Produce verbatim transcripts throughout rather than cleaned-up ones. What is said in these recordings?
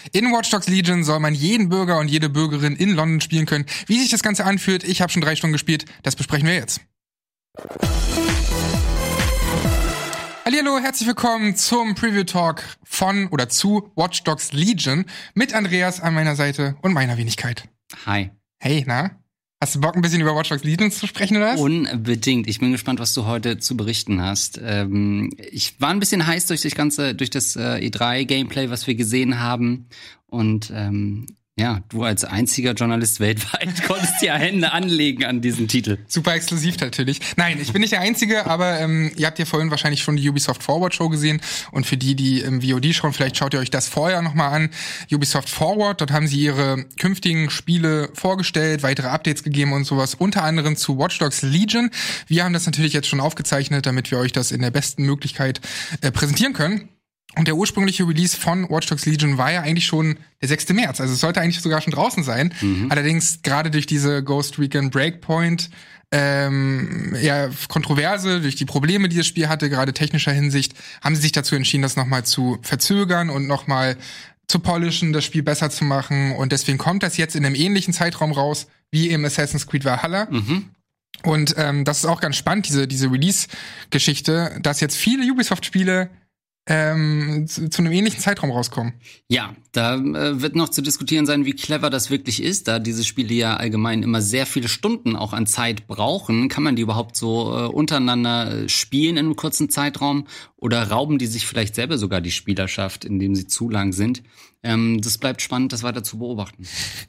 In Watch Dogs Legion soll man jeden Bürger und jede Bürgerin in London spielen können. Wie sich das Ganze anfühlt, ich habe schon drei Stunden gespielt, das besprechen wir jetzt. Hallihallo, herzlich willkommen zum Preview Talk von oder zu Watch Dogs Legion mit Andreas an meiner Seite und meiner Wenigkeit. Hi. Hey, na? Hast du Bock, ein bisschen über Watch Dogs Legion zu sprechen, oder was? Unbedingt. Ich bin gespannt, was du heute zu berichten hast. Ähm, ich war ein bisschen heiß durch das ganze, durch das äh, E drei Gameplay, was wir gesehen haben. Und ähm, ja, du als einziger Journalist weltweit konntest ja Hände anlegen an diesen Titel. Super exklusiv natürlich. Nein, ich bin nicht der Einzige, aber ähm, ihr habt ja vorhin wahrscheinlich schon die Ubisoft Forward Show gesehen. Und für die, die im V O D schauen, vielleicht schaut ihr euch das vorher nochmal an. Ubisoft Forward, dort haben sie ihre künftigen Spiele vorgestellt, weitere Updates gegeben und sowas. Unter anderem zu Watch Dogs Legion. Wir haben das natürlich jetzt schon aufgezeichnet, damit wir euch das in der besten Möglichkeit äh, präsentieren können. Und der ursprüngliche Release von Watch Dogs Legion war ja eigentlich schon der sechste März. Also es sollte eigentlich sogar schon draußen sein. Mhm. Allerdings gerade durch diese Ghost Recon Breakpoint ähm, ja, Kontroverse, durch die Probleme, die das Spiel hatte, gerade technischer Hinsicht, haben sie sich dazu entschieden, das nochmal zu verzögern und nochmal zu polischen, das Spiel besser zu machen. Und deswegen kommt das jetzt in einem ähnlichen Zeitraum raus wie im Assassin's Creed Valhalla. Mhm. Und ähm, das ist auch ganz spannend, diese, diese Release-Geschichte, dass jetzt viele Ubisoft-Spiele Ähm, zu, zu einem ähnlichen Zeitraum rauskommen. Ja, da äh, wird noch zu diskutieren sein, wie clever das wirklich ist, da diese Spiele ja allgemein immer sehr viele Stunden auch an Zeit brauchen. Kann man die überhaupt so äh, untereinander spielen in einem kurzen Zeitraum? Oder rauben die sich vielleicht selber sogar die Spielerschaft, indem sie zu lang sind? Ähm, das bleibt spannend, das weiter zu beobachten.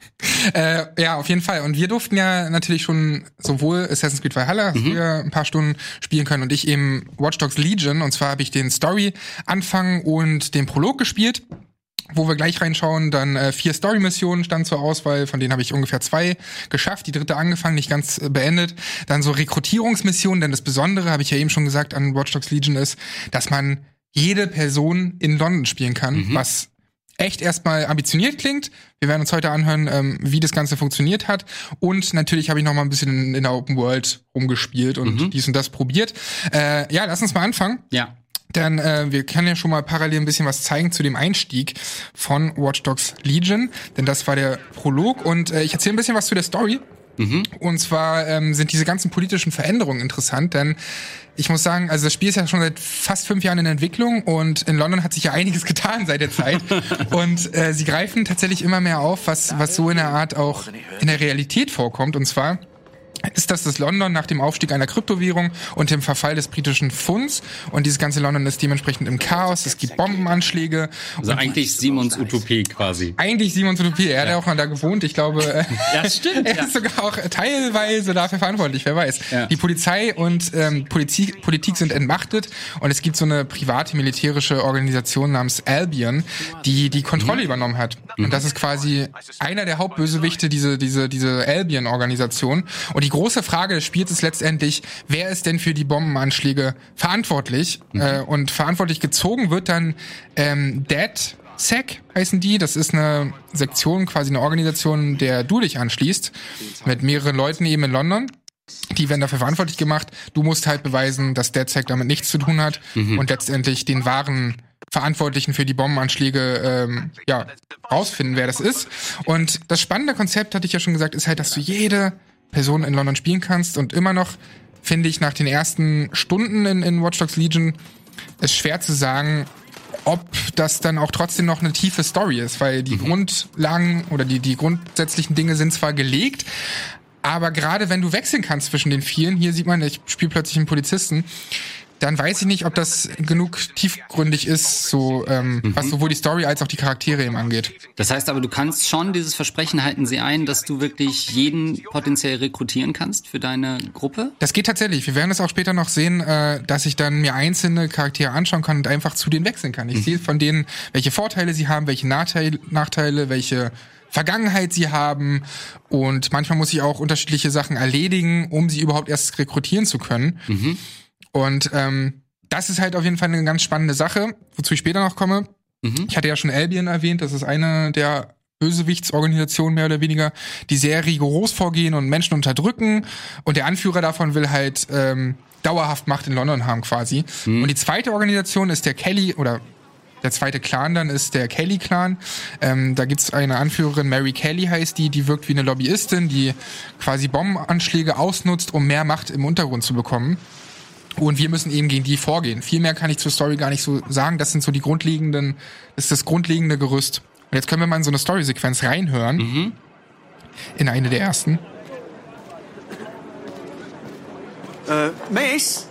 äh, ja, auf jeden Fall. Und wir durften ja natürlich schon sowohl Assassin's Creed Valhalla mhm. für ein paar Stunden spielen können und ich eben Watch Dogs Legion. Und zwar habe ich den Story-Anfang und den Prolog gespielt, wo wir gleich reinschauen. Dann äh, vier Story-Missionen standen zur Auswahl, von denen habe ich ungefähr zwei geschafft, die dritte angefangen, nicht ganz äh, beendet. Dann so Rekrutierungsmissionen, denn das Besondere, habe ich ja eben schon gesagt, an Watch Dogs Legion ist, dass man jede Person in London spielen kann, mhm. was echt erstmal ambitioniert klingt. Wir werden uns heute anhören, ähm, wie das Ganze funktioniert hat. Und natürlich habe ich noch mal ein bisschen in, in der Open World rumgespielt und mhm. dies und das probiert. Äh, ja, lass uns mal anfangen. Ja. Denn äh, wir können ja schon mal parallel ein bisschen was zeigen zu dem Einstieg von Watch Dogs Legion. Denn das war der Prolog. Und äh, ich erzähle ein bisschen was zu der Story. Mhm. Und zwar ähm, sind diese ganzen politischen Veränderungen interessant, denn ich muss sagen, also das Spiel ist ja schon seit fast fünf Jahren in Entwicklung und in London hat sich ja einiges getan seit der Zeit. Und äh, sie greifen tatsächlich immer mehr auf, was was so in der Art auch in der Realität vorkommt. Und zwar ist das das London nach dem Aufstieg einer Kryptowährung und dem Verfall des britischen Pfunds. Und dieses ganze London ist dementsprechend im Chaos. Es gibt Bombenanschläge. Also eigentlich Simons Utopie quasi. Eigentlich Simons Utopie. Er hat ja auch mal da gewohnt. Ich glaube, ja, stimmt, er ist ja. sogar auch teilweise dafür verantwortlich. Wer weiß. Ja. Die Polizei und ähm, Politik, Politik sind entmachtet. Und es gibt so eine private militärische Organisation namens Albion, die die Kontrolle mhm. übernommen hat. Mhm. Und das ist quasi einer der Hauptbösewichte, diese diese diese Albion-Organisation. Und die Die große Frage des Spiels ist letztendlich, wer ist denn für die Bombenanschläge verantwortlich? Mhm. Äh, und verantwortlich gezogen wird dann ähm, DedSec heißen die. Das ist eine Sektion, quasi eine Organisation, der du dich anschließt, mit mehreren Leuten eben in London. Die werden dafür verantwortlich gemacht. Du musst halt beweisen, dass DedSec damit nichts zu tun hat mhm. und letztendlich den wahren Verantwortlichen für die Bombenanschläge ähm, ja rausfinden, wer das ist. Und das spannende Konzept, hatte ich ja schon gesagt, ist halt, dass du jede Person in London spielen kannst und immer noch, finde ich, nach den ersten Stunden in, in Watch Dogs Legion ist schwer zu sagen, ob das dann auch trotzdem noch eine tiefe Story ist, weil die mhm. Grundlagen oder die, die grundsätzlichen Dinge sind zwar gelegt, aber gerade wenn du wechseln kannst zwischen den vielen, hier sieht man, ich spiele plötzlich einen Polizisten, dann weiß ich nicht, ob das genug tiefgründig ist, so ähm, mhm. was sowohl die Story als auch die Charaktere eben angeht. Das heißt aber, du kannst schon dieses Versprechen halten sie ein, dass du wirklich jeden potenziell rekrutieren kannst für deine Gruppe? Das geht tatsächlich. Wir werden es auch später noch sehen, äh, dass ich dann mir einzelne Charaktere anschauen kann und einfach zu denen wechseln kann. Ich mhm. sehe von denen, welche Vorteile sie haben, welche Nachteile, Nachteile, welche Vergangenheit sie haben und manchmal muss ich auch unterschiedliche Sachen erledigen, um sie überhaupt erst rekrutieren zu können. Mhm. Und ähm, das ist halt auf jeden Fall eine ganz spannende Sache, wozu ich später noch komme. Mhm. Ich hatte ja schon Albion erwähnt, das ist eine der Bösewichtsorganisationen mehr oder weniger, die sehr rigoros vorgehen und Menschen unterdrücken. Und der Anführer davon will halt ähm, dauerhaft Macht in London haben quasi. Mhm. Und die zweite Organisation ist der Kelly oder Der zweite Clan dann ist der Kelly-Clan. Ähm, da gibt's eine Anführerin, Mary Kelly heißt die, die wirkt wie eine Lobbyistin, die quasi Bombenanschläge ausnutzt, um mehr Macht im Untergrund zu bekommen. Und wir müssen eben gegen die vorgehen. Viel mehr kann ich zur Story gar nicht so sagen. Das sind so die grundlegenden, das ist das grundlegende Gerüst. Und jetzt können wir mal in so eine Story-Sequenz reinhören. Mhm. In eine der ersten. Uh, Miss?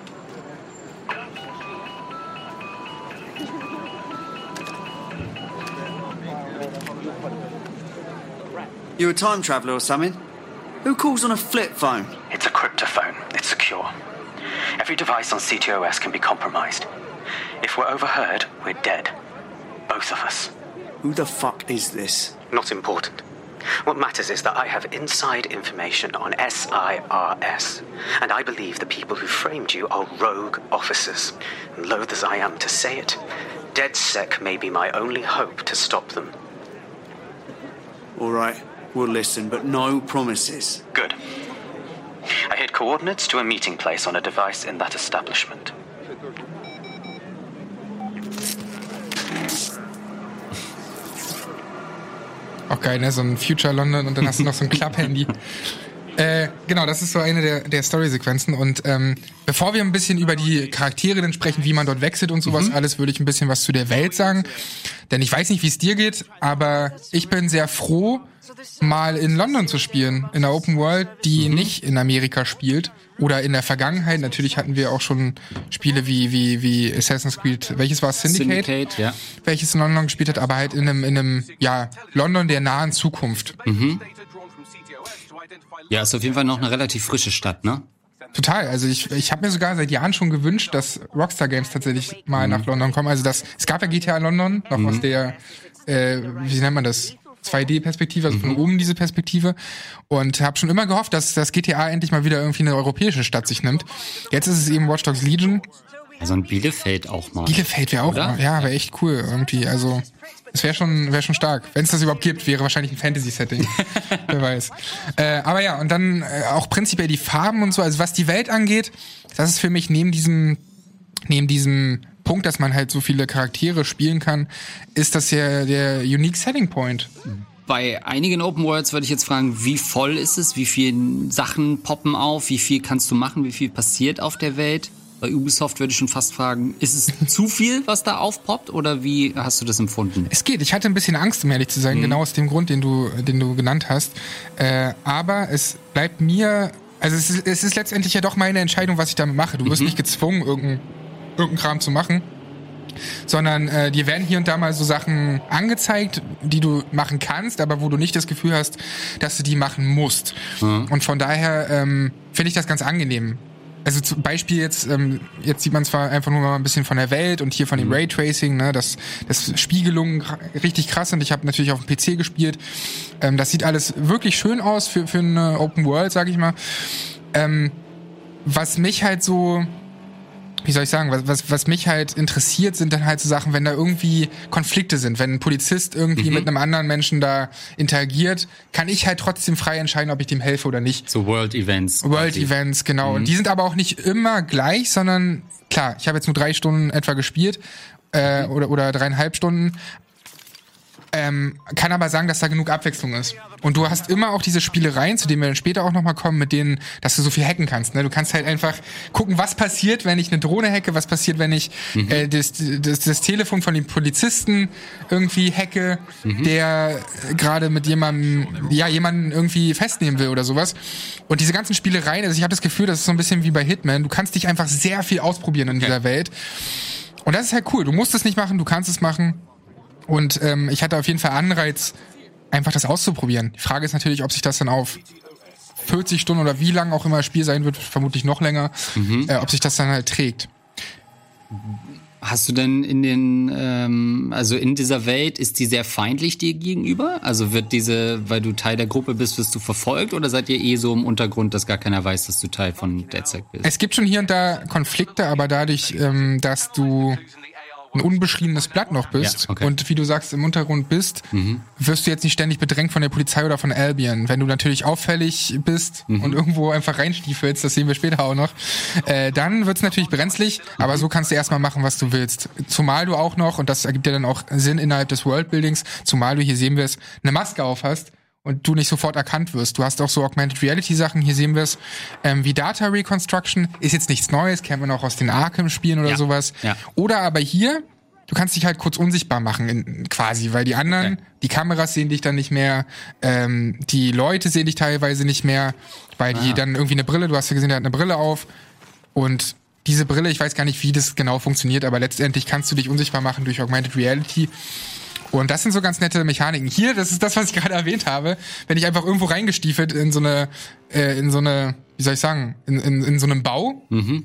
You a time traveller or something? Who calls on a flip phone? It's a cryptophone. It's secure. Every device on C T O S can be compromised. If we're overheard, we're dead. Both of us. Who the fuck is this? Not important. What matters is that I have inside information on S I R S. And I believe the people who framed you are rogue officers. And loath as I am to say it, DedSec may be my only hope to stop them. All right, we'll listen, but no promises. Good. I hid coordinates to a meeting place on a device in that establishment. Auch geil, ne? So ein Future London und dann hast du noch so ein Club-Handy. Äh, genau, das ist so eine der, der Story-Sequenzen. Und ähm, bevor wir ein bisschen über die Charaktere dann sprechen, wie man dort wechselt und sowas mhm. alles, würde ich ein bisschen was zu der Welt sagen. Denn ich weiß nicht, wie es dir geht, aber ich bin sehr froh, mal in London zu spielen, in einer Open World, die mhm. nicht in Amerika spielt. Oder in der Vergangenheit, natürlich hatten wir auch schon Spiele wie wie wie Assassin's Creed, welches war es? Syndicate? Syndicate, ja. Welches in London gespielt hat, aber halt in einem, in einem ja, London der nahen Zukunft. Mhm. Ja, ist auf jeden Fall noch eine relativ frische Stadt, ne? Total, also ich ich habe mir sogar seit Jahren schon gewünscht, dass Rockstar Games tatsächlich mal mhm. nach London kommen. Also das, es gab ja G T A London, noch mhm. aus der, äh, wie nennt man das? zwei D-Perspektive, also von mhm. oben diese Perspektive, und habe schon immer gehofft, dass das G T A endlich mal wieder irgendwie eine europäische Stadt sich nimmt. Jetzt ist es eben Watch Dogs Legion. Also ein Bielefeld auch mal. Bielefeld wäre auch, oder? Ja, wäre echt cool irgendwie. Also es wäre schon, wäre schon stark. Wenn es das überhaupt gibt, wäre wahrscheinlich ein Fantasy-Setting. Wer weiß. Äh, aber ja, und dann äh, auch prinzipiell die Farben und so. Also was die Welt angeht, das ist für mich neben diesem, neben diesem Punkt, dass man halt so viele Charaktere spielen kann, ist das ja der Unique Selling Point. Bei einigen Open Worlds würde ich jetzt fragen, wie voll ist es? Wie viele Sachen poppen auf? Wie viel kannst du machen? Wie viel passiert auf der Welt? Bei Ubisoft würde ich schon fast fragen, ist es zu viel, was da aufpoppt? Oder wie hast du das empfunden? Es geht. Ich hatte ein bisschen Angst, um ehrlich zu sein, mhm. genau aus dem Grund, den du, den du genannt hast. Äh, aber es bleibt mir, also es ist, es ist letztendlich ja doch meine Entscheidung, was ich damit mache. Du wirst mhm. nicht gezwungen, irgendein irgendeinen Kram zu machen, sondern äh, dir werden hier und da mal so Sachen angezeigt, die du machen kannst, aber wo du nicht das Gefühl hast, dass du die machen musst. Mhm. Und von daher ähm, finde ich das ganz angenehm. Also zum Beispiel jetzt, ähm, jetzt sieht man zwar einfach nur mal ein bisschen von der Welt und hier von dem mhm. Raytracing, ne, das, das Spiegelung richtig krass, und ich habe natürlich auf dem P C gespielt. Ähm, das sieht alles wirklich schön aus für, für eine Open World, sag ich mal. Ähm, was mich halt so... Wie soll ich sagen, was, was, was mich halt interessiert, sind dann halt so Sachen, wenn da irgendwie Konflikte sind, wenn ein Polizist irgendwie mhm. mit einem anderen Menschen da interagiert, kann ich halt trotzdem frei entscheiden, ob ich dem helfe oder nicht. So World Events. World Events, genau. Mhm. Und die sind aber auch nicht immer gleich, sondern klar, ich habe jetzt nur drei Stunden etwa gespielt, äh, oder, oder dreieinhalb Stunden. Ähm, kann aber sagen, dass da genug Abwechslung ist. Und du hast immer auch diese Spielereien, zu denen wir dann später auch nochmal kommen, mit denen, dass du so viel hacken kannst. Ne? Du kannst halt einfach gucken, was passiert, wenn ich eine Drohne hacke, was passiert, wenn ich mhm. äh, das, das, das Telefon von dem Polizisten irgendwie hacke, mhm. der gerade mit jemandem, ja, jemanden irgendwie festnehmen will oder sowas. Und diese ganzen Spielereien, also ich habe das Gefühl, das ist so ein bisschen wie bei Hitman, du kannst dich einfach sehr viel ausprobieren in okay. dieser Welt. Und das ist halt cool. Du musst es nicht machen, du kannst es machen. Und ähm, ich hatte auf jeden Fall Anreiz, einfach das auszuprobieren. Die Frage ist natürlich, ob sich das dann auf vierzig Stunden oder wie lang auch immer das Spiel sein wird, vermutlich noch länger, mhm. äh, ob sich das dann halt trägt. Hast du denn in den, ähm, also in dieser Welt, ist die sehr feindlich dir gegenüber? Also wird diese, weil du Teil der Gruppe bist, wirst du verfolgt, oder seid ihr eh so im Untergrund, dass gar keiner weiß, dass du Teil von DedSec bist? Es gibt schon hier und da Konflikte, aber dadurch, ähm, dass du ein unbeschriebenes Blatt noch bist ja, okay. und wie du sagst, im Untergrund bist, mhm. wirst du jetzt nicht ständig bedrängt von der Polizei oder von Albion. Wenn du natürlich auffällig bist mhm. und irgendwo einfach reinstiefelst, das sehen wir später auch noch, äh, dann wird's natürlich brenzlig, aber so kannst du erstmal machen, was du willst. Zumal du auch noch, und das ergibt ja dann auch Sinn innerhalb des Worldbuildings, zumal du, hier sehen wir es, eine Maske auf hast, und du nicht sofort erkannt wirst. Du hast auch so Augmented Reality Sachen, hier sehen wir es, ähm, wie Data Reconstruction, ist jetzt nichts Neues, kennt man auch aus den Arkham-Spielen oder ja. sowas. Ja. Oder aber hier, du kannst dich halt kurz unsichtbar machen, in, quasi, weil die anderen, okay. die Kameras sehen dich dann nicht mehr, ähm, die Leute sehen dich teilweise nicht mehr, weil die ah. dann irgendwie eine Brille, du hast ja gesehen, der hat eine Brille auf und diese Brille, ich weiß gar nicht, wie das genau funktioniert, aber letztendlich kannst du dich unsichtbar machen durch Augmented Reality. Und das sind so ganz nette Mechaniken. Hier, das ist das, was ich gerade erwähnt habe, wenn ich einfach irgendwo reingestiefelt in so eine, äh, in so eine, wie soll ich sagen, in, in, in so einem Bau mhm.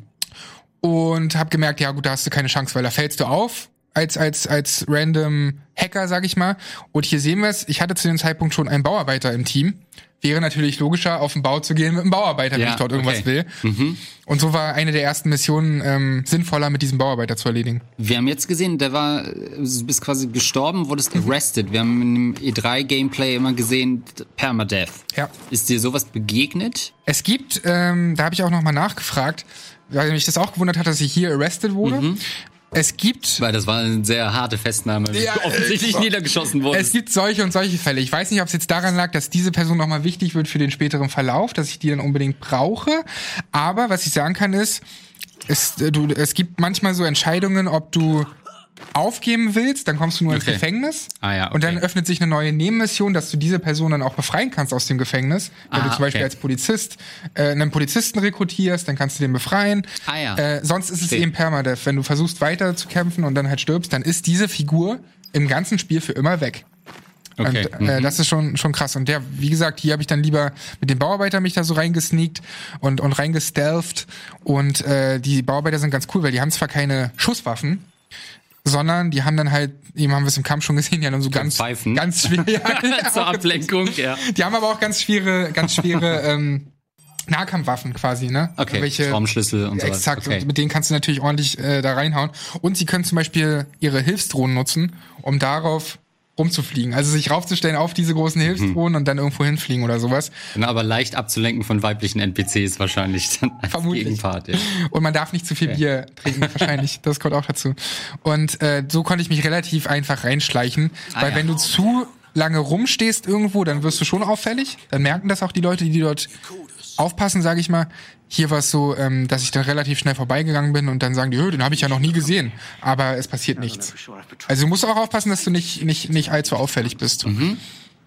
und hab gemerkt, ja gut, da hast du keine Chance, weil da fällst du auf als als als random Hacker, sag ich mal. Und hier sehen wir es, ich hatte zu dem Zeitpunkt schon einen Bauarbeiter im Team. Wäre natürlich logischer, auf den Bau zu gehen mit einem Bauarbeiter, wenn ja, ich dort irgendwas okay. will. Mhm. Und so war eine der ersten Missionen ähm, sinnvoller, mit diesem Bauarbeiter zu erledigen. Wir haben jetzt gesehen, der war, du bist quasi gestorben, wurdest mhm. arrested. Wir haben im E drei Gameplay immer gesehen, Permadeath. Ja. Ist dir sowas begegnet? Es gibt, ähm, da habe ich auch nochmal nachgefragt, weil mich das auch gewundert hat, dass ich hier arrested wurde. Mhm. Es gibt... Weil das war eine sehr harte Festnahme, ja, du offensichtlich äh, niedergeschossen wurde. Es gibt solche und solche Fälle. Ich weiß nicht, ob es jetzt daran lag, dass diese Person nochmal wichtig wird für den späteren Verlauf, dass ich die dann unbedingt brauche. Aber was ich sagen kann ist, es, du, es gibt manchmal so Entscheidungen, ob du aufgeben willst, dann kommst du nur okay. ins Gefängnis. Ah, ja, okay. Und dann öffnet sich eine neue Nebenmission, dass du diese Person dann auch befreien kannst aus dem Gefängnis. Wenn Aha, du zum Beispiel okay. als Polizist äh, einen Polizisten rekrutierst, dann kannst du den befreien. Ah, ja. äh, sonst ist es okay. eben Permadeath. Wenn du versuchst weiter zu kämpfen und dann halt stirbst, dann ist diese Figur im ganzen Spiel für immer weg. Okay. Und äh, mhm. das ist schon schon krass. Und der, wie gesagt, hier habe ich dann lieber mit dem Bauarbeiter mich da so reingesneakt und und reingestealthed. Und äh, die Bauarbeiter sind ganz cool, weil die haben zwar keine Schusswaffen, sondern die haben dann halt, eben haben wir es im Kampf schon gesehen, die haben dann so ganz, Pfeifen. ganz schwere, ja, zur Ablenkung, ja. Die haben aber auch ganz schwere, ganz schwere ähm, Nahkampfwaffen quasi, ne? Okay, Welche, Schraubenschlüssel und so weiter. Exakt, okay. und mit denen kannst du natürlich ordentlich äh, da reinhauen. Und sie können zum Beispiel ihre Hilfsdrohnen nutzen, um darauf rumzufliegen. Also sich raufzustellen auf diese großen Hilfsdrohnen mhm. und dann irgendwo hinfliegen oder sowas. Genau, aber leicht abzulenken von weiblichen N P Cs wahrscheinlich dann als Vermutlich. Gegenpart. Ja. Und man darf nicht zu viel okay. Bier trinken, wahrscheinlich. Das kommt auch dazu. Und äh, so konnte ich mich relativ einfach reinschleichen, ah, weil ja. wenn du zu lange rumstehst irgendwo, dann wirst du schon auffällig. Dann merken das auch die Leute, die dort aufpassen, sage ich mal. Hier war es so, ähm, dass ich dann relativ schnell vorbeigegangen bin und dann sagen die, den habe ich ja noch nie gesehen. Aber es passiert nichts. Also du musst auch aufpassen, dass du nicht nicht nicht allzu auffällig bist. Mhm.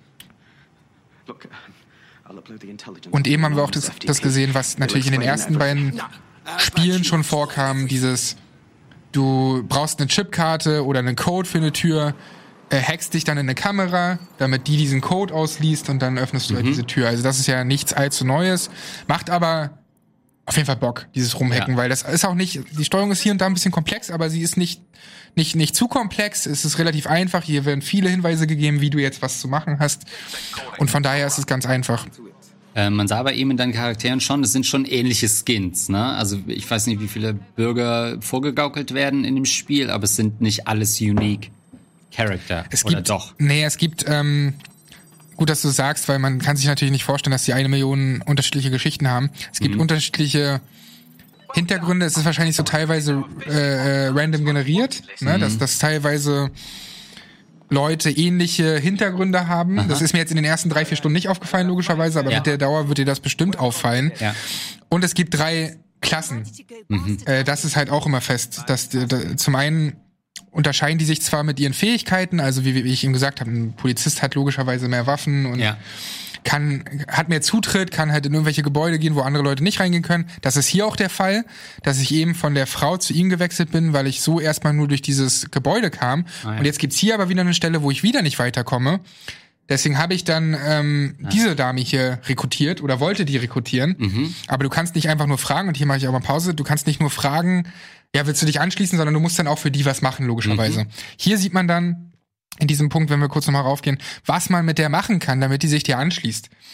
Und eben haben wir auch das, das gesehen, was natürlich in den ersten beiden Spielen schon vorkam, dieses, du brauchst eine Chipkarte oder einen Code für eine Tür, äh, hackst dich dann in eine Kamera, damit die diesen Code ausliest und dann öffnest du mhm. halt diese Tür. Also das ist ja nichts allzu Neues, macht aber auf jeden Fall Bock, dieses Rumhacken, ja. weil das ist auch nicht, die Steuerung ist hier und da ein bisschen komplex, aber sie ist nicht nicht nicht zu komplex, es ist relativ einfach, hier werden viele Hinweise gegeben, wie du jetzt was zu machen hast und von daher ist es ganz einfach. Äh, man sah aber eben in deinen Charakteren schon, das sind schon ähnliche Skins, ne? Also ich weiß nicht, wie viele Bürger vorgegaukelt werden in dem Spiel, aber es sind nicht alles unique Charakter, es oder gibt, doch? Nee, es gibt, ähm, gut, dass du sagst, weil man kann sich natürlich nicht vorstellen, dass die eine Million unterschiedliche Geschichten haben. Es gibt mhm. unterschiedliche Hintergründe. Es ist wahrscheinlich so teilweise äh, random generiert, ne? Mhm. dass, dass teilweise Leute ähnliche Hintergründe haben. Aha. Das ist mir jetzt in den ersten drei, vier Stunden nicht aufgefallen, logischerweise, aber ja. mit der Dauer wird dir das bestimmt auffallen. Ja. Und es gibt drei Klassen. Mhm. Äh, das ist halt auch immer fest. Dass, da, zum einen unterscheiden die sich zwar mit ihren Fähigkeiten, also wie, wie ich eben gesagt habe, ein Polizist hat logischerweise mehr Waffen und ja. kann hat mehr Zutritt, kann halt in irgendwelche Gebäude gehen, wo andere Leute nicht reingehen können. Das ist hier auch der Fall, dass ich eben von der Frau zu ihm gewechselt bin, weil ich so erstmal nur durch dieses Gebäude kam. Ah, ja. Und jetzt gibt's hier aber wieder eine Stelle, wo ich wieder nicht weiterkomme. Deswegen habe ich dann ähm, ja. diese Dame hier rekrutiert oder wollte die rekrutieren. Mhm. Aber du kannst nicht einfach nur fragen, und hier mache ich auch mal Pause, du kannst nicht nur fragen, ja, willst du dich anschließen, sondern du musst dann auch für die was machen, logischerweise. Mhm. Hier sieht man dann in diesem Punkt, wenn wir kurz nochmal raufgehen, was man mit der machen kann, damit die sich dir anschließt.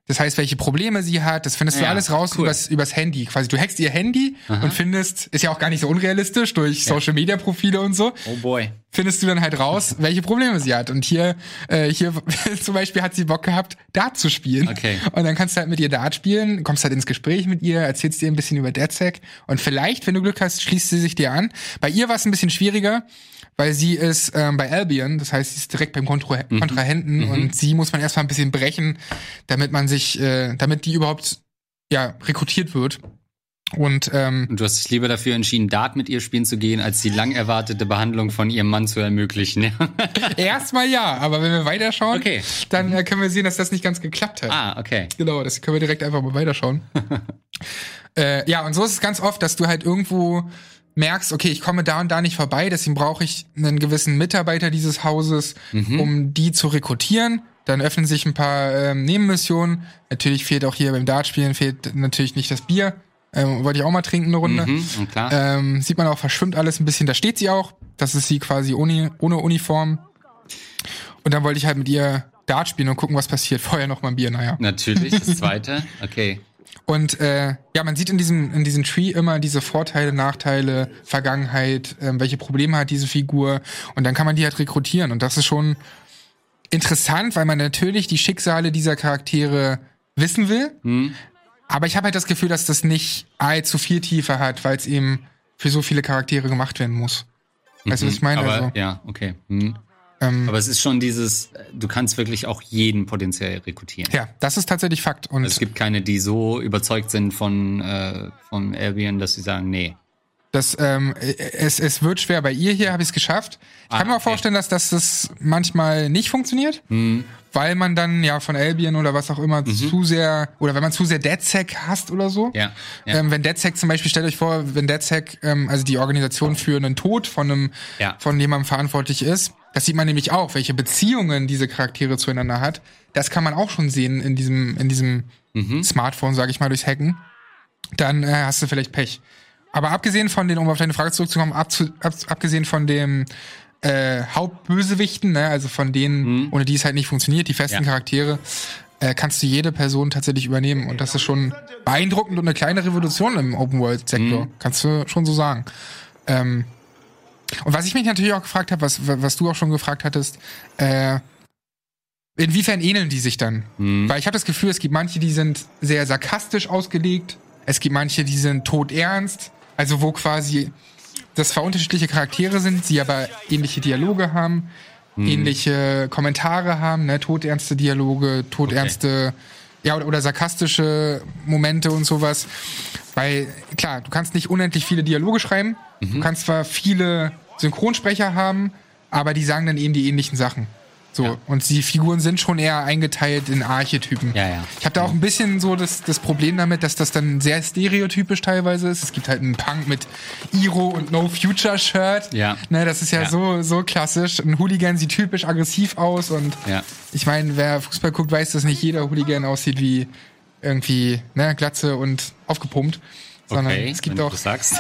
Das heißt, welche Probleme sie hat, das findest ja, du alles raus cool. übers, übers Handy. Quasi, du hackst ihr Handy Aha. und findest, ist ja auch gar nicht so unrealistisch, durch ja. Social-Media-Profile und so. Oh boy. Findest du dann halt raus, welche Probleme sie hat. Und hier, äh, hier zum Beispiel hat sie Bock gehabt, Dart zu spielen. Okay. Und dann kannst du halt mit ihr Dart spielen, kommst halt ins Gespräch mit ihr, erzählst ihr ein bisschen über DedSec. Und vielleicht, wenn du Glück hast, schließt sie sich dir an. Bei ihr war es ein bisschen schwieriger, weil sie ist ähm, bei Albion, das heißt, sie ist direkt beim Kontra- mhm. Kontrahenten mhm. und sie muss man erstmal ein bisschen brechen, damit man sich, äh, damit die überhaupt ja rekrutiert wird. Und, ähm, und du hast dich lieber dafür entschieden, Dart mit ihr spielen zu gehen, als die lang erwartete Behandlung von ihrem Mann zu ermöglichen. Ja? Erstmal ja, aber wenn wir weiterschauen, okay. dann äh, können wir sehen, dass das nicht ganz geklappt hat. Ah, okay. Genau, das können wir direkt einfach mal weiterschauen. äh, ja, und so ist es ganz oft, dass du halt irgendwo merkst, okay, ich komme da und da nicht vorbei, deswegen brauche ich einen gewissen Mitarbeiter dieses Hauses, mhm. um die zu rekrutieren. Dann öffnen sich ein paar ähm, Nebenmissionen. Natürlich fehlt auch hier beim Dartspielen fehlt natürlich nicht das Bier. Ähm, wollte ich auch mal trinken eine Runde. Mhm, klar. Ähm, sieht man auch, verschwimmt alles ein bisschen. Da steht sie auch. Das ist sie quasi ohne, ohne Uniform. Und dann wollte ich halt mit ihr Dart spielen und gucken, was passiert. Vorher noch mal ein Bier, naja. Natürlich, das zweite. Okay. Und äh, ja, man sieht in diesem in diesem Tree immer diese Vorteile, Nachteile, Vergangenheit, äh, welche Probleme hat diese Figur. Und dann kann man die halt rekrutieren. Und das ist schon interessant, weil man natürlich die Schicksale dieser Charaktere wissen will. Mhm. Aber ich habe halt das Gefühl, dass das nicht allzu viel Tiefe hat, weil es eben für so viele Charaktere gemacht werden muss. Weißt du, was ich meine? Aber, also, ja, okay. Mhm. Ähm, Aber es ist schon dieses, du kannst wirklich auch jeden potenziell rekrutieren. Ja, das ist tatsächlich Fakt. Und also es gibt keine, die so überzeugt sind von, äh, von Albion, dass sie sagen, nee. Das, ähm, es, es wird schwer. Bei ihr hier habe ich es geschafft. Ich ah, kann mir auch okay. vorstellen, dass, dass das manchmal nicht funktioniert, mhm. weil man dann ja von Albion oder was auch immer mhm. zu sehr, oder wenn man zu sehr DedSec hasst oder so. Ja. ja. Ähm, wenn DedSec zum Beispiel, stellt euch vor, wenn DedSec, ähm, also die Organisation für einen Tod von einem, ja. von jemandem verantwortlich ist, das sieht man nämlich auch, welche Beziehungen diese Charaktere zueinander hat. Das kann man auch schon sehen in diesem, in diesem mhm. Smartphone, sage ich mal, durchs Hacken. Dann äh, hast du vielleicht Pech. Aber abgesehen von den, um auf deine Frage zurückzukommen, ab, ab, abgesehen von dem äh, Hauptbösewichten, ne, also von denen, mhm. ohne die es halt nicht funktioniert, die festen ja. Charaktere, äh, kannst du jede Person tatsächlich übernehmen. Und das ist schon beeindruckend und eine kleine Revolution im Open-World-Sektor. Mhm. Kannst du schon so sagen. Ähm, und was ich mich natürlich auch gefragt habe, was, was du auch schon gefragt hattest, äh, inwiefern ähneln die sich dann? Mhm. Weil ich habe das Gefühl, es gibt manche, die sind sehr sarkastisch ausgelegt, es gibt manche, die sind todernst, also wo quasi das zwar unterschiedliche Charaktere sind, sie aber ähnliche Dialoge haben, mhm. ähnliche Kommentare haben, ne, todernste Dialoge, todernste, okay. ja, oder, oder sarkastische Momente und sowas. Weil, klar, du kannst nicht unendlich viele Dialoge schreiben, mhm. du kannst zwar viele Synchronsprecher haben, aber die sagen dann eben die ähnlichen Sachen. So, ja. Und die Figuren sind schon eher eingeteilt in Archetypen. Ja, ja. Ich habe da auch ein bisschen so das, das Problem damit, dass das dann sehr stereotypisch teilweise ist. Es gibt halt einen Punk mit Iro und No Future Shirt. Ja. Ne, das ist ja, ja. so so klassisch. Ein Hooligan sieht typisch aggressiv aus und ja. ich meine, wer Fußball guckt, weiß, dass nicht jeder Hooligan aussieht wie irgendwie, ne, Glatze und aufgepumpt. Sondern okay, es gibt wenn auch, du das sagst.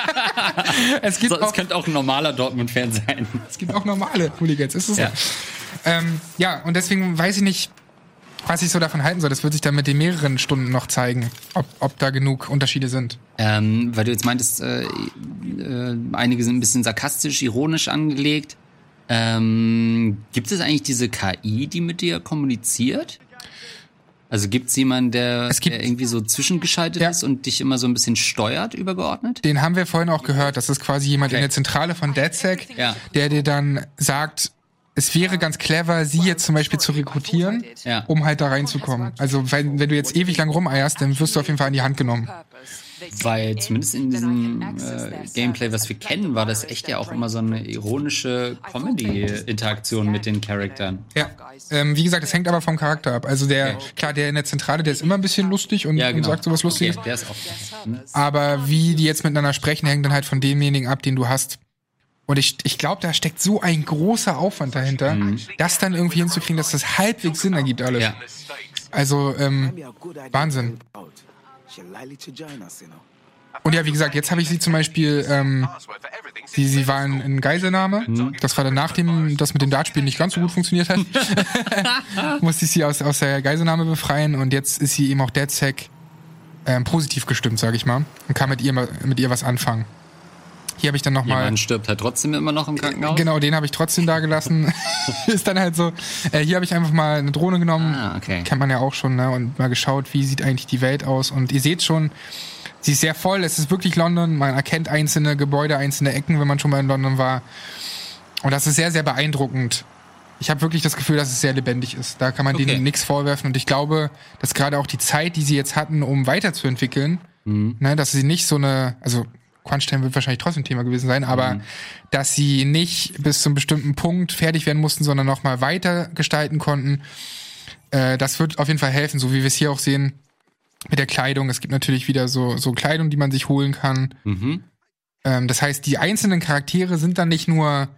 es gibt so, auch, es könnte auch ein normaler Dortmund-Fan sein. Es gibt auch normale Hooligans, ist es ja. so. Ähm, ja, und deswegen weiß ich nicht, was ich so davon halten soll. Das wird sich dann mit den mehreren Stunden noch zeigen, ob, ob da genug Unterschiede sind. Ähm, weil du jetzt meintest, äh, äh, einige sind ein bisschen sarkastisch, ironisch angelegt. Ähm, gibt es eigentlich diese K I, die mit dir kommuniziert? Also gibt's jemanden, der, gibt, der irgendwie so zwischengeschaltet ja. ist und dich immer so ein bisschen steuert, übergeordnet? Den haben wir vorhin auch gehört. Das ist quasi jemand okay. in der Zentrale von DedSec, ja. der dir dann sagt, es wäre ganz clever, sie jetzt zum Beispiel zu rekrutieren, ja. um halt da reinzukommen. Also wenn, wenn du jetzt ewig lang rumeierst, dann wirst du auf jeden Fall an die Hand genommen. Weil zumindest in diesem äh, Gameplay, was wir kennen, war das echt ja auch immer so eine ironische Comedy-Interaktion mit den Charakteren. Ja, ähm, wie gesagt, es hängt aber vom Charakter ab. Also der, okay. klar, der in der Zentrale, der ist immer ein bisschen lustig und, ja, genau. und sagt sowas Lustiges. Okay, der ist auch. Hm. Aber wie die jetzt miteinander sprechen, hängt dann halt von demjenigen ab, den du hast. Und ich, ich glaube, da steckt so ein großer Aufwand dahinter, mhm. das dann irgendwie hinzukriegen, dass das halbwegs Sinn ergibt alles. Ja. Also, ähm, Wahnsinn. Und ja, wie gesagt, jetzt habe ich sie zum Beispiel, ähm, sie, sie war in, in Geiselnahme. Mhm. Das war dann nachdem das mit dem Dartspielen nicht ganz so gut funktioniert hat. Musste ich sie aus, aus der Geiselnahme befreien und jetzt ist sie eben auch DedSec ähm, positiv gestimmt, sage ich mal. Und kann mit ihr, mit ihr was anfangen. Hier habe ich dann nochmal. Jemand stirbt halt trotzdem immer noch im Krankenhaus? Genau, den habe ich trotzdem da gelassen. Ist dann halt so. Äh, hier habe ich einfach mal eine Drohne genommen. Ah, okay. Kennt man ja auch schon, ne? Und mal geschaut, wie sieht eigentlich die Welt aus. Und ihr seht schon, sie ist sehr voll. Es ist wirklich London. Man erkennt einzelne Gebäude, einzelne Ecken, wenn man schon mal in London war. Und das ist sehr, sehr beeindruckend. Ich habe wirklich das Gefühl, dass es sehr lebendig ist. Da kann man okay. denen nichts vorwerfen. Und ich glaube, dass gerade auch die Zeit, die sie jetzt hatten, um weiterzuentwickeln, mhm. ne, dass sie nicht so eine, also Crunch-Time wird wahrscheinlich trotzdem Thema gewesen sein, aber mhm. dass sie nicht bis zum bestimmten Punkt fertig werden mussten, sondern noch mal weiter gestalten konnten, äh, das wird auf jeden Fall helfen, so wie wir es hier auch sehen mit der Kleidung. Es gibt natürlich wieder so, so Kleidung, die man sich holen kann. Mhm. Ähm, das heißt, die einzelnen Charaktere sind dann nicht nur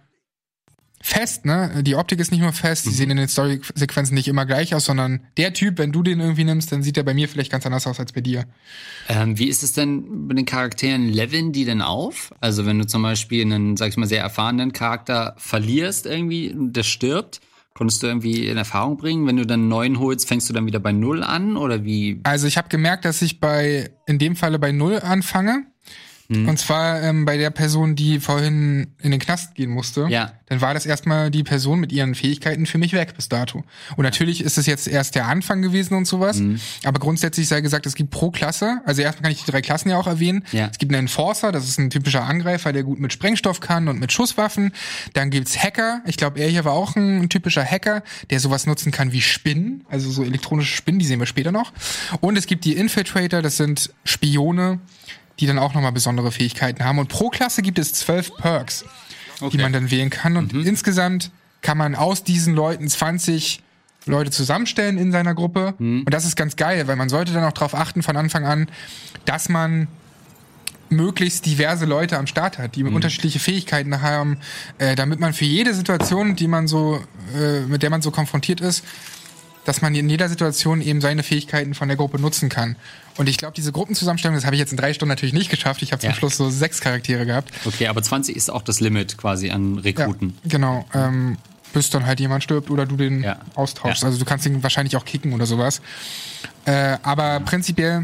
fest, ne? Die Optik ist nicht nur fest, die mhm. sehen in den Story-Sequenzen nicht immer gleich aus, sondern der Typ, wenn du den irgendwie nimmst, dann sieht er bei mir vielleicht ganz anders aus als bei dir. Ähm, wie ist es denn mit den Charakteren? Leveln die denn auf? Also wenn du zum Beispiel einen, sag ich mal, sehr erfahrenen Charakter verlierst irgendwie, der stirbt, konntest du irgendwie in Erfahrung bringen? Wenn du dann einen neuen holst, fängst du dann wieder bei Null an oder wie? Also ich habe gemerkt, dass ich bei, in dem Falle bei Null anfange. Und zwar ähm, bei der Person, die vorhin in den Knast gehen musste. Ja. Dann war das erstmal die Person mit ihren Fähigkeiten für mich weg bis dato. Und natürlich ist es jetzt erst der Anfang gewesen und sowas. Mhm. Aber grundsätzlich sei gesagt, es gibt pro Klasse, also erstmal kann ich die drei Klassen ja auch erwähnen. Ja. Es gibt einen Enforcer, das ist ein typischer Angreifer, der gut mit Sprengstoff kann und mit Schusswaffen. Dann gibt's Hacker. Ich glaube, er hier war auch ein, ein typischer Hacker, der sowas nutzen kann wie Spinnen. Also so elektronische Spinnen, die sehen wir später noch. Und es gibt die Infiltrator, das sind Spione, die dann auch nochmal besondere Fähigkeiten haben. Und pro Klasse gibt es zwölf Perks, okay. die man dann wählen kann. Und mhm. insgesamt kann man aus diesen Leuten zwanzig Leute zusammenstellen in seiner Gruppe. Mhm. Und das ist ganz geil, weil man sollte dann auch darauf achten von Anfang an, dass man möglichst diverse Leute am Start hat, die mhm. unterschiedliche Fähigkeiten haben, äh, damit man für jede Situation, die man so, äh, mit der man so konfrontiert ist, dass man in jeder Situation eben seine Fähigkeiten von der Gruppe nutzen kann. Und ich glaube, diese Gruppenzusammenstellung, das habe ich jetzt in drei Stunden natürlich nicht geschafft. Ich habe zum ja. Schluss so sechs Charaktere gehabt. Okay, aber zwanzig ist auch das Limit quasi an Rekruten. Ja, genau. Ähm, bis dann halt jemand stirbt oder du den ja. austauschst. Ja. Also du kannst ihn wahrscheinlich auch kicken oder sowas. Äh, aber ja. prinzipiell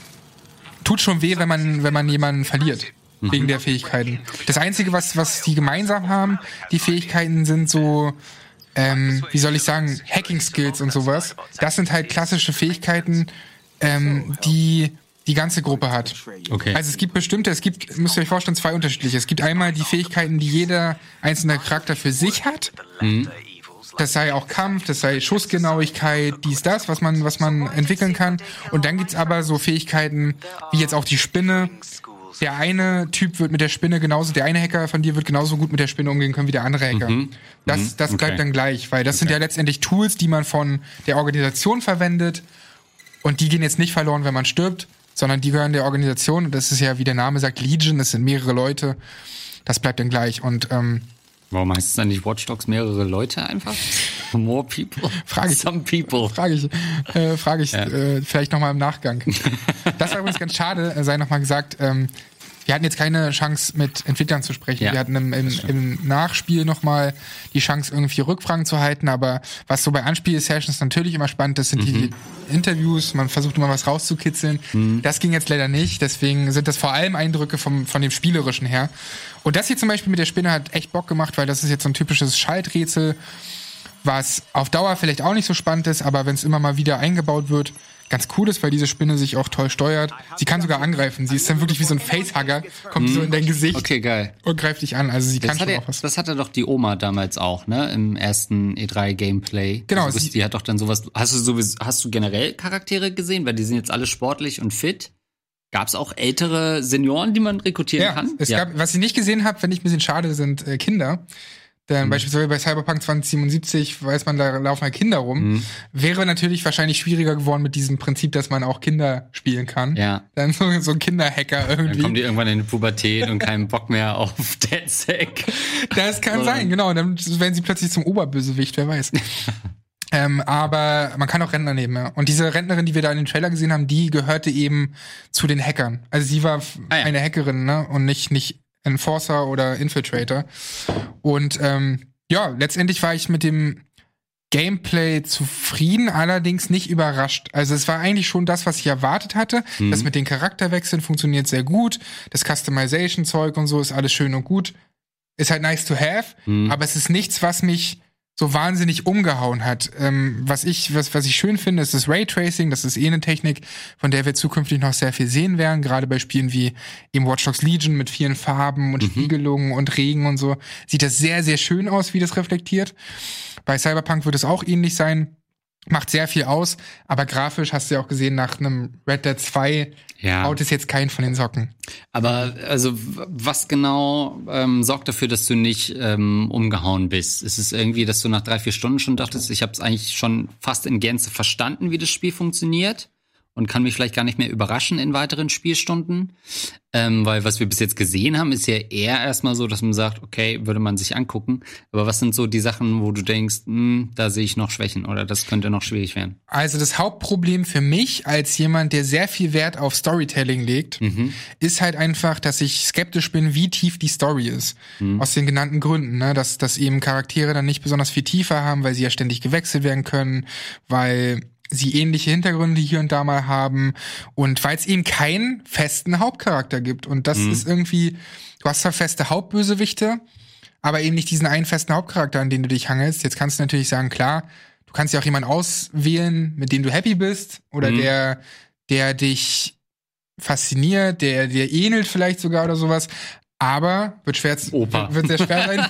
tut schon weh, wenn man, wenn man jemanden verliert. Mhm. Wegen der Fähigkeiten. Das Einzige, was, was die gemeinsam haben, die Fähigkeiten sind so... Ähm, wie soll ich sagen, Hacking-Skills und sowas. Das sind halt klassische Fähigkeiten, ähm, die die ganze Gruppe hat. Okay. Also es gibt bestimmte, es gibt, müsst ihr euch vorstellen, zwei unterschiedliche. Es gibt einmal die Fähigkeiten, die jeder einzelne Charakter für sich hat. Mhm. Das sei auch Kampf, das sei Schussgenauigkeit, dies, das, was man, was man entwickeln kann. Und dann gibt's aber so Fähigkeiten, wie jetzt auch die Spinne. Der eine Typ wird mit der Spinne genauso, der eine Hacker von dir wird genauso gut mit der Spinne umgehen können wie der andere Hacker. Mhm. Das, das bleibt okay. dann gleich, weil das okay. sind ja letztendlich Tools, die man von der Organisation verwendet und die gehen jetzt nicht verloren, wenn man stirbt, sondern die gehören der Organisation und das ist ja, wie der Name sagt, Legion, das sind mehrere Leute, das bleibt dann gleich und ähm, warum heißt es dann nicht Watch Dogs mehrere Leute einfach? More people? Frage ich. Some people. Frage ich, äh, frage ich ja. äh, vielleicht nochmal im Nachgang. Das war übrigens ganz schade, äh, sei nochmal gesagt, ähm, wir hatten jetzt keine Chance, mit Entwicklern zu sprechen. Ja, wir hatten im, im, im Nachspiel nochmal die Chance, irgendwie Rückfragen zu halten. Aber was so bei Anspiel-Sessions natürlich immer spannend ist, sind mhm. die Interviews. Man versucht immer was rauszukitzeln. Mhm. Das ging jetzt leider nicht. Deswegen sind das vor allem Eindrücke vom, von dem Spielerischen her. Und das hier zum Beispiel mit der Spinne hat echt Bock gemacht, weil das ist jetzt so ein typisches Schalträtsel, was auf Dauer vielleicht auch nicht so spannend ist, aber wenn es immer mal wieder eingebaut wird, ganz cool ist, weil diese Spinne sich auch toll steuert. Sie kann sogar angreifen. Sie ist dann wirklich wie so ein Facehugger, kommt mm. so in dein Gesicht okay, geil. und greift dich an. Also sie das kann schon er, auch was. Das hatte doch die Oma damals auch, ne? Im ersten E drei Gameplay. Genau. Also, die hat doch dann sowas. Hast du sowieso, hast du generell Charaktere gesehen? Weil die sind jetzt alle sportlich und fit. Gab es auch ältere Senioren, die man rekrutieren ja, kann? Es ja, gab, was ich nicht gesehen habe, finde ich ein bisschen schade, sind äh, Kinder. Denn mhm. beispielsweise bei Cyberpunk zwanzig siebenundsiebzig weiß man, da laufen halt Kinder rum. Mhm. Wäre natürlich wahrscheinlich schwieriger geworden mit diesem Prinzip, dass man auch Kinder spielen kann. Ja. Dann so, so ein Kinderhacker irgendwie. Dann kommen die irgendwann in die Pubertät und keinen Bock mehr auf DedSec. Das kann sein, genau. Dann werden sie plötzlich zum Oberbösewicht, wer weiß. Ähm, aber man kann auch Rentner nehmen, ja. Und diese Rentnerin, die wir da in dem Trailer gesehen haben, die gehörte eben zu den Hackern. Also sie war ah, ja. eine Hackerin, ne? Und nicht, nicht Enforcer oder Infiltrator. Und ähm, ja, letztendlich war ich mit dem Gameplay zufrieden, allerdings nicht überrascht. Also es war eigentlich schon das, was ich erwartet hatte. Mhm. Das mit den Charakterwechseln funktioniert sehr gut. Das Customization-Zeug und so ist alles schön und gut. Ist halt nice to have, mhm. aber es ist nichts, was mich so wahnsinnig umgehauen hat. Ähm, was ich, was, was ich schön finde, ist das Raytracing. Das ist eh eine Technik, von der wir zukünftig noch sehr viel sehen werden. Gerade bei Spielen wie eben Watch Dogs Legion mit vielen Farben und mhm. Spiegelungen und Regen und so. Sieht das sehr, sehr schön aus, wie das reflektiert. Bei Cyberpunk wird es auch ähnlich sein. Macht sehr viel aus, aber grafisch hast du ja auch gesehen, nach einem Red Dead zwei ja. haut es jetzt keinen von den Socken. Aber also was genau ähm, sorgt dafür, dass du nicht ähm, umgehauen bist? Ist es irgendwie, dass du nach drei, vier Stunden schon dachtest, ich habe es eigentlich schon fast in Gänze verstanden, wie das Spiel funktioniert und kann mich vielleicht gar nicht mehr überraschen in weiteren Spielstunden? Ähm, weil was wir bis jetzt gesehen haben, ist ja eher erstmal so, dass man sagt, okay, würde man sich angucken. Aber was sind so die Sachen, wo du denkst, mh, da sehe ich noch Schwächen oder das könnte noch schwierig werden? Also das Hauptproblem für mich als jemand, der sehr viel Wert auf Storytelling legt, mhm. ist halt einfach, dass ich skeptisch bin, wie tief die Story ist. Mhm. Aus den genannten Gründen, ne? dass, dass eben Charaktere dann nicht besonders viel tiefer haben, weil sie ja ständig gewechselt werden können, weil sie ähnliche Hintergründe hier und da mal haben und weil es eben keinen festen Hauptcharakter gibt. Und das mhm. ist irgendwie, du hast zwar feste Hauptbösewichte, aber eben nicht diesen einen festen Hauptcharakter, an den du dich hangelst. Jetzt kannst du natürlich sagen, klar, du kannst ja auch jemanden auswählen, mit dem du happy bist oder mhm. der, der dich fasziniert, der dir ähnelt vielleicht sogar oder sowas. Aber wird schwer, Opa. wird sehr schwer sein.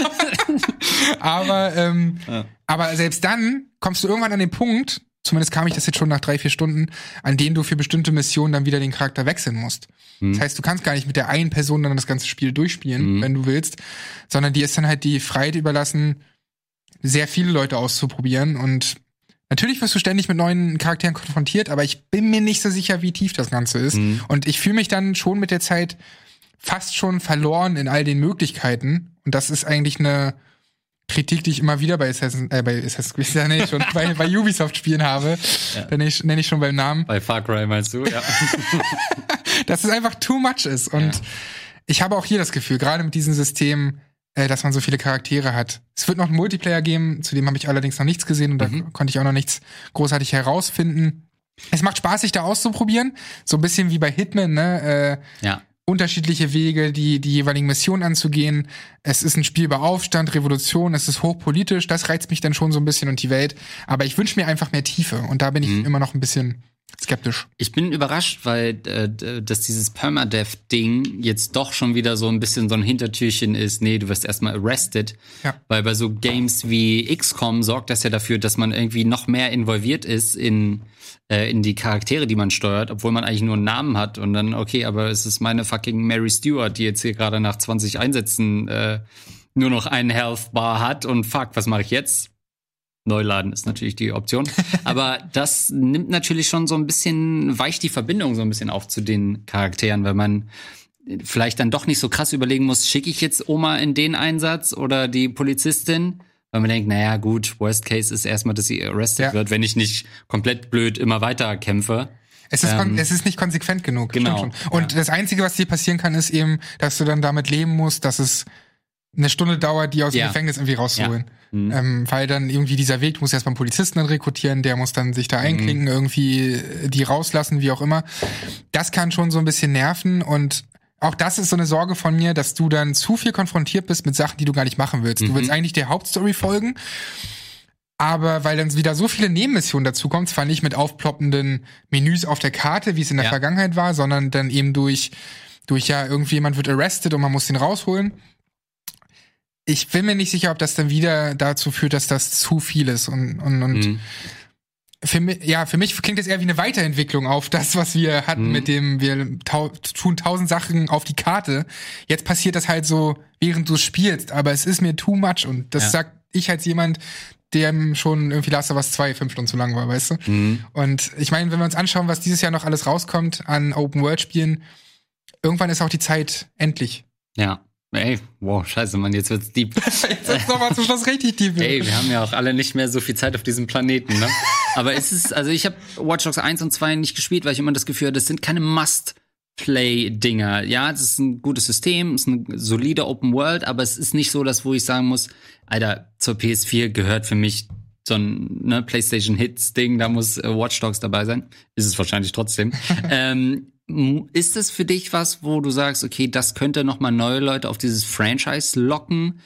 aber, ähm, ja. aber selbst dann kommst du irgendwann an den Punkt, zumindest kam ich das jetzt schon nach drei, vier Stunden, an denen du für bestimmte Missionen dann wieder den Charakter wechseln musst. Mhm. Das heißt, du kannst gar nicht mit der einen Person dann das ganze Spiel durchspielen, mhm. wenn du willst, sondern dir ist dann halt die Freiheit überlassen, sehr viele Leute auszuprobieren. Und natürlich wirst du ständig mit neuen Charakteren konfrontiert, aber ich bin mir nicht so sicher, wie tief das Ganze ist. Mhm. Und ich fühle mich dann schon mit der Zeit fast schon verloren in all den Möglichkeiten. Und das ist eigentlich eine Kritik, die ich immer wieder bei Assassin's, äh, bei Assassin's Creed, ja, nee, schon bei, bei Ubisoft-Spielen habe. Ja. Dann nenne ich, nenn ich schon beim Namen. Bei Far Cry meinst du, ja. Dass es einfach too much ist. Und ja. ich habe auch hier das Gefühl, gerade mit diesem System, äh, dass man so viele Charaktere hat. Es wird noch einen Multiplayer geben, zu dem habe ich allerdings noch nichts gesehen und mhm. da konnte ich auch noch nichts großartig herausfinden. Es macht Spaß, sich da auszuprobieren. So ein bisschen wie bei Hitman, ne? Äh, ja. Unterschiedliche Wege, die die jeweiligen Missionen anzugehen. Es ist ein Spiel über Aufstand, Revolution, es ist hochpolitisch, das reizt mich dann schon so ein bisschen und die Welt. Aber ich wünsche mir einfach mehr Tiefe und da bin ich mhm. immer noch ein bisschen skeptisch. Ich bin überrascht, weil äh, dass dieses Permadeath-Ding jetzt doch schon wieder so ein bisschen so ein Hintertürchen ist. Nee, du wirst erstmal arrested. Ja. Weil bei so Games wie X COM sorgt das ja dafür, dass man irgendwie noch mehr involviert ist in äh, in die Charaktere, die man steuert, obwohl man eigentlich nur einen Namen hat. Und dann, okay, aber es ist meine fucking Mary Stewart, die jetzt hier gerade nach zwanzig Einsätzen äh, nur noch einen Health Bar hat. Und fuck, was mache ich jetzt? Neuladen ist natürlich die Option. Aber das nimmt natürlich schon so ein bisschen, weicht die Verbindung so ein bisschen auf zu den Charakteren, weil man vielleicht dann doch nicht so krass überlegen muss, schicke ich jetzt Oma in den Einsatz oder die Polizistin? Weil man denkt, naja gut, Worst Case ist erstmal, dass sie arrested ja. wird, wenn ich nicht komplett blöd immer weiter kämpfe. Es ist, ähm, es ist nicht konsequent genug. Genau. Stimmt schon. Und ja. das Einzige, was dir passieren kann, ist eben, dass du dann damit leben musst, dass es eine Stunde dauert, die aus dem ja. Gefängnis irgendwie rauszuholen. Ja. Mhm. Ähm, weil dann irgendwie dieser Weg, du musst erst mal einen Polizisten dann rekrutieren, der muss dann sich da einklinken, mhm. irgendwie die rauslassen, wie auch immer. Das kann schon so ein bisschen nerven und auch das ist so eine Sorge von mir, dass du dann zu viel konfrontiert bist mit Sachen, die du gar nicht machen willst. Mhm. Du willst eigentlich der Hauptstory folgen, aber weil dann wieder so viele Nebenmissionen dazu kommen, zwar nicht mit aufploppenden Menüs auf der Karte, wie es in der ja. Vergangenheit war, sondern dann eben durch, durch ja, irgendwie jemand wird arrested und man muss den rausholen. Ich bin mir nicht sicher, ob das dann wieder dazu führt, dass das zu viel ist. Und, und, und mhm. für mich, ja, für mich klingt das eher wie eine Weiterentwicklung auf das, was wir hatten, mhm. mit dem wir tau- tun tausend Sachen auf die Karte. Jetzt passiert das halt so, während du spielst, aber es ist mir too much. Und das ja. sagt ich als jemand, dem schon irgendwie Last of Us zwei fünf Stunden zu lang war, weißt du? Mhm. Und ich meine, wenn wir uns anschauen, was dieses Jahr noch alles rauskommt an Open-World-Spielen, irgendwann ist auch die Zeit endlich. Ja. Ey, wow, scheiße, Mann, jetzt wird's deep. Jetzt wird's nochmal zum Schluss richtig deep. Ey, wir haben ja auch alle nicht mehr so viel Zeit auf diesem Planeten, ne? Aber es ist, also ich habe Watch Dogs eins und zwei nicht gespielt, weil ich immer das Gefühl hatte, das sind keine Must-Play-Dinger. Ja, das ist ein gutes System, ist eine solide Open World, aber es ist nicht so, dass wo ich sagen muss, Alter, zur P S vier gehört für mich so ein ne, PlayStation-Hits-Ding, da muss äh, Watch Dogs dabei sein. Ist es wahrscheinlich trotzdem. ähm, Ist es für dich was, wo du sagst, okay, das könnte noch mal neue Leute auf dieses Franchise locken?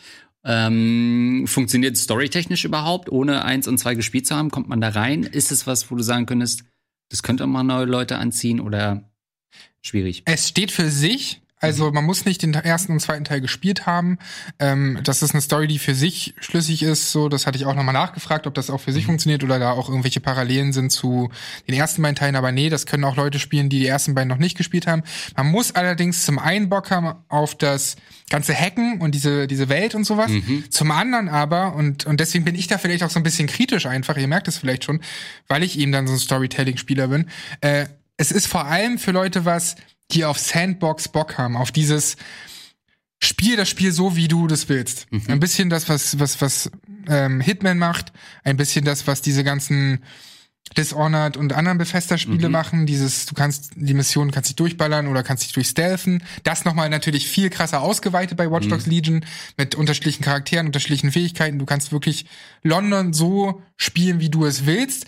Ähm, funktioniert storytechnisch überhaupt, ohne eins und zwei gespielt zu haben? Kommt man da rein? Ist es was, wo du sagen könntest, das könnte auch mal neue Leute anziehen oder schwierig? Es steht für sich. Also man muss nicht den ersten und zweiten Teil gespielt haben. Ähm, das ist eine Story, die für sich schlüssig ist. So, das hatte ich auch nochmal nachgefragt, ob das auch für sich mhm. funktioniert oder da auch irgendwelche Parallelen sind zu den ersten beiden Teilen. Aber nee, das können auch Leute spielen, die die ersten beiden noch nicht gespielt haben. Man muss allerdings zum einen Bock haben auf das ganze Hacken und diese diese Welt und sowas. Mhm. Zum anderen aber, und und deswegen bin ich da vielleicht auch so ein bisschen kritisch einfach, ihr merkt es vielleicht schon, weil ich eben dann so ein Storytelling-Spieler bin. Äh, es ist vor allem für Leute was, die auf Sandbox Bock haben, auf dieses Spiel das Spiel so, wie du das willst. Mhm. Ein bisschen das, was was was ähm, Hitman macht, ein bisschen das, was diese ganzen Dishonored und anderen Bethesda-Spiele mhm. machen. Dieses, du kannst die Mission kannst dich durchballern oder kannst dich durchstealthen. Das nochmal natürlich viel krasser ausgeweitet bei Watch Dogs mhm. Legion mit unterschiedlichen Charakteren, unterschiedlichen Fähigkeiten. Du kannst wirklich London so spielen, wie du es willst.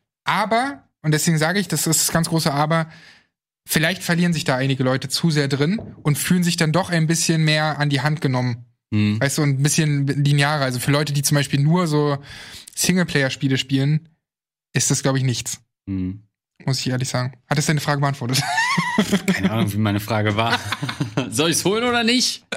Aber, und deswegen sage ich, das ist das ganz große Aber, vielleicht verlieren sich da einige Leute zu sehr drin und fühlen sich dann doch ein bisschen mehr an die Hand genommen. Mhm. Weißt du, ein bisschen linearer. Also für Leute, die zum Beispiel nur so Singleplayer-Spiele spielen, ist das, glaube ich, nichts. Mhm. Muss ich ehrlich sagen. Hat das deine Frage beantwortet? Keine Ahnung, wie meine Frage war. Soll ich's holen oder nicht?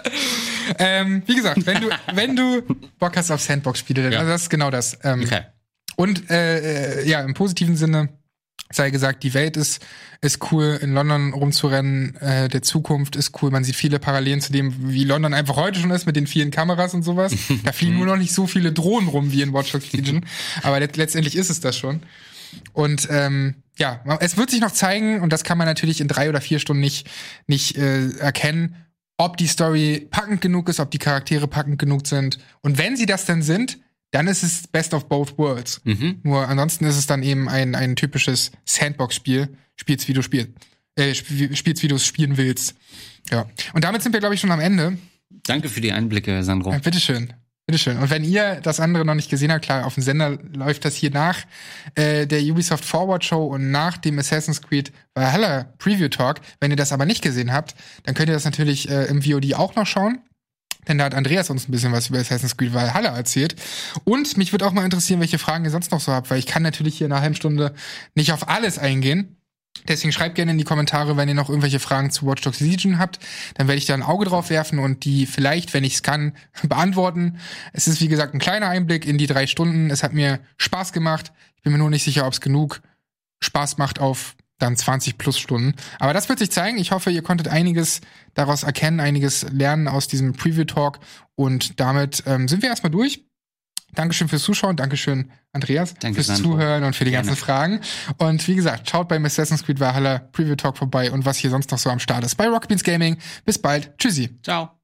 ähm, wie gesagt, wenn du, wenn du Bock hast auf Sandbox-Spiele, dann ja. also das ist genau das. Ähm, okay. Und äh, ja, im positiven Sinne sei gesagt, die Welt ist ist cool, in London rumzurennen, äh, der Zukunft ist cool. Man sieht viele Parallelen zu dem, wie London einfach heute schon ist, mit den vielen Kameras und sowas. Da fliegen nur noch nicht so viele Drohnen rum wie in Watch Dogs Legion. Aber let- letztendlich ist es das schon. Und ähm, ja, es wird sich noch zeigen, und das kann man natürlich in drei oder vier Stunden nicht nicht äh, erkennen, ob die Story packend genug ist, ob die Charaktere packend genug sind. Und wenn sie das dann sind, dann ist es Best of Both Worlds. Mhm. Nur ansonsten ist es dann eben ein ein typisches Sandbox-Spiel. Spielst, wie du spielst. Äh, sp- spielst, wie du es spielen willst. Ja. Und damit sind wir, glaube ich, schon am Ende. Danke für die Einblicke, Sandro. Ja, bitteschön. Bitteschön. Und wenn ihr das andere noch nicht gesehen habt, klar, auf dem Sender läuft das hier nach äh, der Ubisoft Forward Show und nach dem Assassin's Creed Valhalla Preview Talk. Wenn ihr das aber nicht gesehen habt, dann könnt ihr das natürlich äh, im V O D auch noch schauen. Denn da hat Andreas uns ein bisschen was über Assassin's Creed Valhalla erzählt. Und mich würde auch mal interessieren, welche Fragen ihr sonst noch so habt, weil ich kann natürlich hier in einer halben Stunde nicht auf alles eingehen. Deswegen schreibt gerne in die Kommentare, wenn ihr noch irgendwelche Fragen zu Watch Dogs Legion habt. Dann werde ich da ein Auge drauf werfen und die vielleicht, wenn ich es kann, beantworten. Es ist, wie gesagt, ein kleiner Einblick in die drei Stunden. Es hat mir Spaß gemacht. Ich bin mir nur nicht sicher, ob es genug Spaß macht auf dann zwanzig plus Stunden. Aber das wird sich zeigen. Ich hoffe, ihr konntet einiges daraus erkennen, einiges lernen aus diesem Preview-Talk. Und damit ähm, sind wir erstmal durch. Dankeschön fürs Zuschauen, Dankeschön, Andreas, Danke, fürs Sandro. Zuhören und für die ganzen Gerne. Fragen. Und wie gesagt, schaut beim Assassin's Creed Valhalla Preview Talk vorbei und was hier sonst noch so am Start ist bei Rocket Beans Gaming. Bis bald. Tschüssi. Ciao.